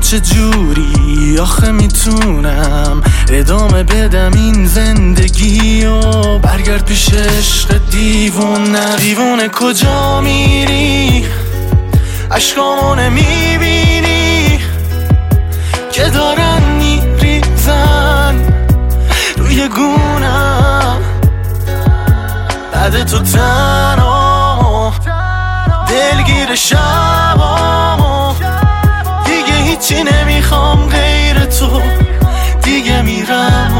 چه جوری آخه میتونم ادامه بدم این زندگی و برگرد پیش عشق دیوونه کجا میری؟ عشقامو نمیبینی که دارن میریزن روی گونم؟ بعد تو تنها دلگیر شبامو دیگه هیچی نمیخوام غیر تو، دیگه میرم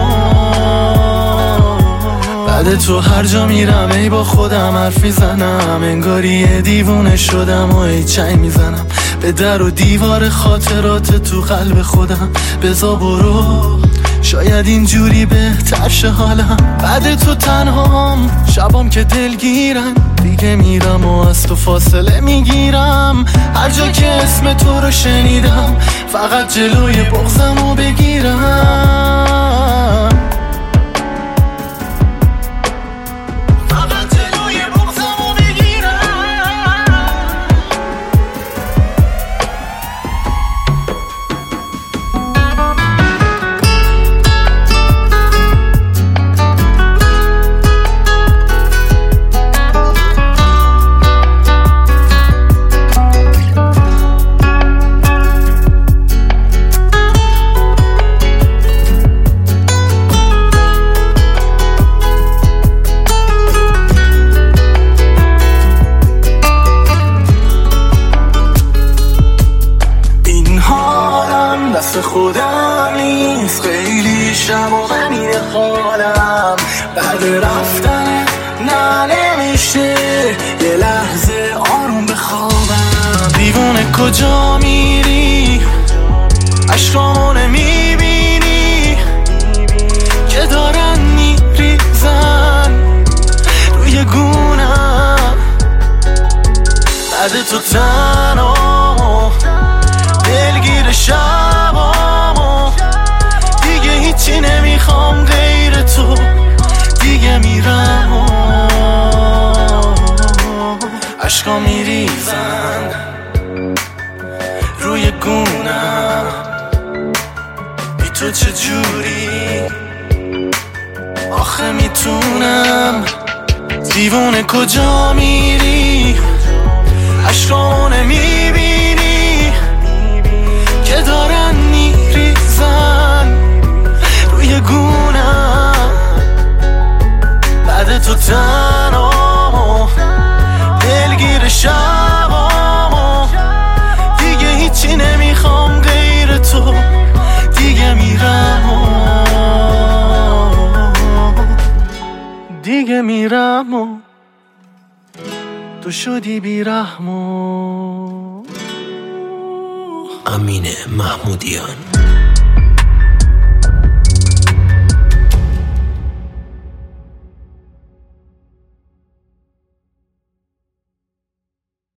بعد تو هر جا میرم ای با خودم حرف میزنم، انگاری یه دیوونه شدم و ای چنگ میزنم به در و دیوار خاطرات تو قلب خودم. بذار برو شاید اینجوری بهتر شه حالم. بعد تو تنهام شبام که دلگیرن دیگه میرم و از تو فاصله میگیرم. هر جا که اسم تو رو شنیدم فقط جلوی بغضمو بگیرم. دست خودم نیست، خیلی شب و غمین حالم. بعد رفتن نه نمیشه یه لحظه آروم بخوابم. دیوونه کجا میری؟ عشقامو نمیبینی که دارن میریزن روی گونم؟ بعد تو تنها دلگیر شبامو دیگه هیچی نمیخوام غیر تو، دیگه میرم عشقا میریزن روی گونم. بی تو چجوری آخه میتونم؟ دیوونه کجا میری؟ عشقا نمیبینی که دارن میریزن روی گونم؟ بعد تو تنها دلگیر شبامو دیگه هیچی نمیخوام غیر تو، دیگه میرم دیگه میرم تو شدی بیرحم. امین محمودیان.